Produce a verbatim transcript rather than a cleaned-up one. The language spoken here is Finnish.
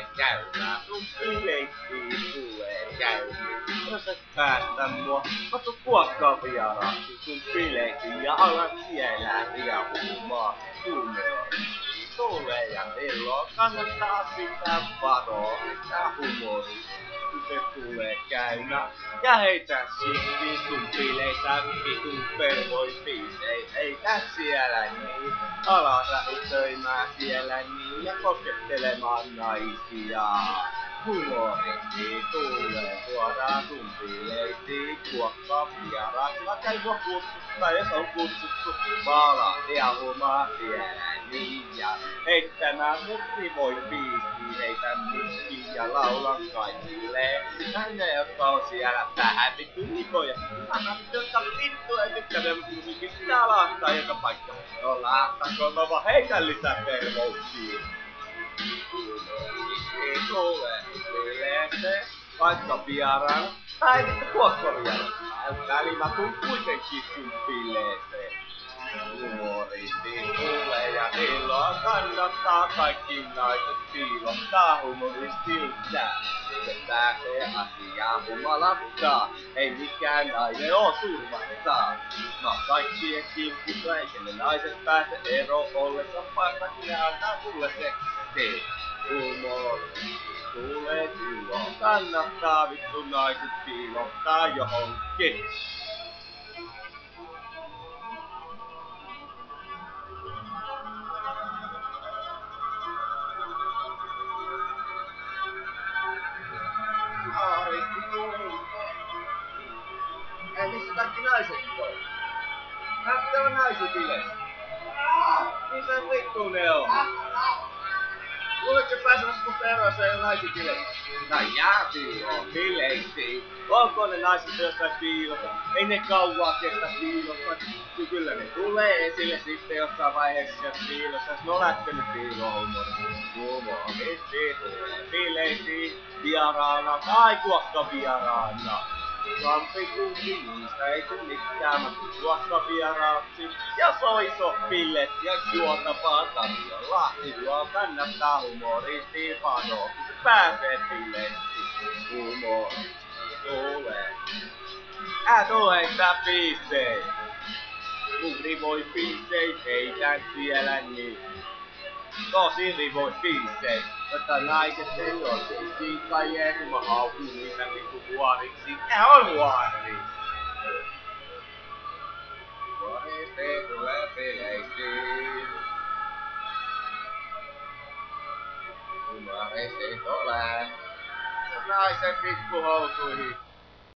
tulee käymään, sun bileittiin tulee käymään. Jos et päästä mua, mä tuun kuokkaan vieraaksi sun bileittiin ja alan siellä riehumaan humoria. Tulee ja silloin kannattaa sitä varoa, mitä humoria. Se tulee käymään ja heitä shittiin sun bileissä vitun pervoi biisei. Heitä siellä niin, ala rähitöimään siellä niin ja koskettelemaan naisia. Humoristi tulee suoraan sun bileisiin, kuokkaa vieraaksi. Vaikka ei mua kutsuttaa, jos on kutsuttu, mä alan riehumaan siellä niin ja heittämään mutsi voi biisiin, heitän mikkiin ja laulan kaikille. Tänne jotka on siellä vähän vittu nipoja. Anna jotka vittu ei tykkää musiikista ja lahtaa joka paikka. No lahtako mä vaan heitän lisää pervouksia. Humoristi tulee bileeseen, vaikka vieraana. Tai vittu kuokko vieraana. Väliin mä tuun kuitenkin sun bileeseen. Humoristi tulee ja silloin kannattaa kaikki naiset piilottaa humoristilta. Se pääsee asiaan humalattaa, ei mikään nainen oo surmattaa. Mä oon kaikkien kimpussa, eikä ne naiset pääse ero ollessa paikka, ja antaa sulle seksi. Humoristi tulee silloin kannattaa vittu naiset piilottaa johonkin. Humoristi tulee. Ei missä kaikki naiset voi? Näyttää on naisi bileissä. Missä vittu ne on? Luuletko pääsemässä musta eroa, jos ei oo naisi bileissä? Tai jää silloin bileisiin. Onko ne naiset jossain piilossa? Ei ne kauaa kestä piilossa. Kyllä ne tulee esille sitten jossain vaiheessa jos piilossa. Jos ne on lähtenyt piiloon humoristi. Humoristi tulee bileisiin. Vieraana tai kuokka vieraana. Lampi kuin niistä ei tuu mitään, mä tuun kuokka vieraaksi. Ja soiso billet ja juotavaa tarjolla. Silloin kannattaa humoristi panoa, kun se pääsee billeisiin. Humoristi tulee. Ää tulee sitä biisei. Mun rivoi biisei, heitän siellä niin. Tosi rivoi biisei. Jotta naiset ei oo seisiin kai ei, kun mä haukun niitä vittu vuoriksi. Nää on vuori! Vuoristi tulee bileisiin. Vuoristi tulee. Naiset pikkuhousuihin.